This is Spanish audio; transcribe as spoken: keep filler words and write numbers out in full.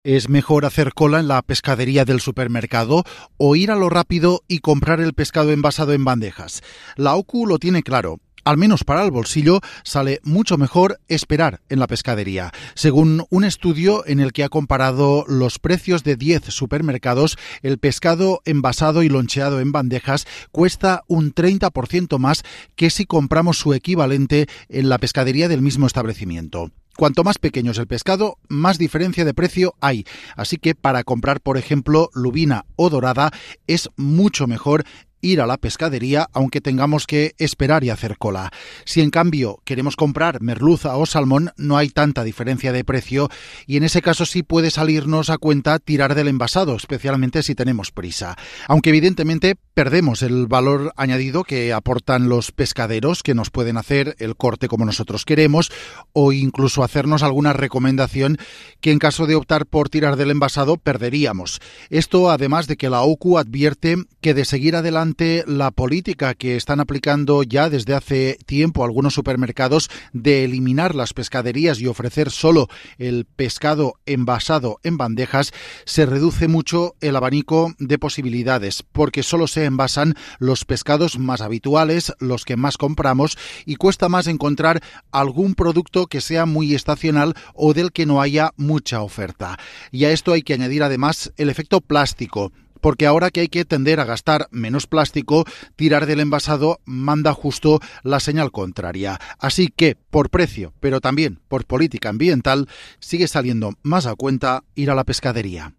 ¿Es mejor hacer cola en la pescadería del supermercado o ir a lo rápido y comprar el pescado envasado en bandejas? La O C U lo tiene claro. Al menos para el bolsillo, sale mucho mejor esperar en la pescadería. Según un estudio en el que ha comparado los precios de diez supermercados, el pescado envasado y loncheado en bandejas cuesta un treinta por ciento más que si compramos su equivalente en la pescadería del mismo establecimiento. Cuanto más pequeño es el pescado, más diferencia de precio hay. Así que para comprar, por ejemplo, lubina o dorada, es mucho mejor ir a la pescadería, aunque tengamos que esperar y hacer cola. Si en cambio queremos comprar merluza o salmón, no hay tanta diferencia de precio y en ese caso sí puede salirnos a cuenta tirar del envasado, especialmente si tenemos prisa. Aunque evidentemente perdemos el valor añadido que aportan los pescaderos, que nos pueden hacer el corte como nosotros queremos o incluso hacernos alguna recomendación que en caso de optar por tirar del envasado perderíamos. Esto además de que la O C U advierte que de seguir adelante la política que están aplicando ya desde hace tiempo algunos supermercados de eliminar las pescaderías y ofrecer solo el pescado envasado en bandejas, se reduce mucho el abanico de posibilidades, porque solo se envasan los pescados más habituales, los que más compramos, y cuesta más encontrar algún producto que sea muy estacional o del que no haya mucha oferta. Y a esto hay que añadir además el efecto plástico, porque ahora que hay que tender a gastar menos plástico, tirar del envasado manda justo la señal contraria. Así que, por precio, pero también por política ambiental, sigue saliendo más a cuenta ir a la pescadería.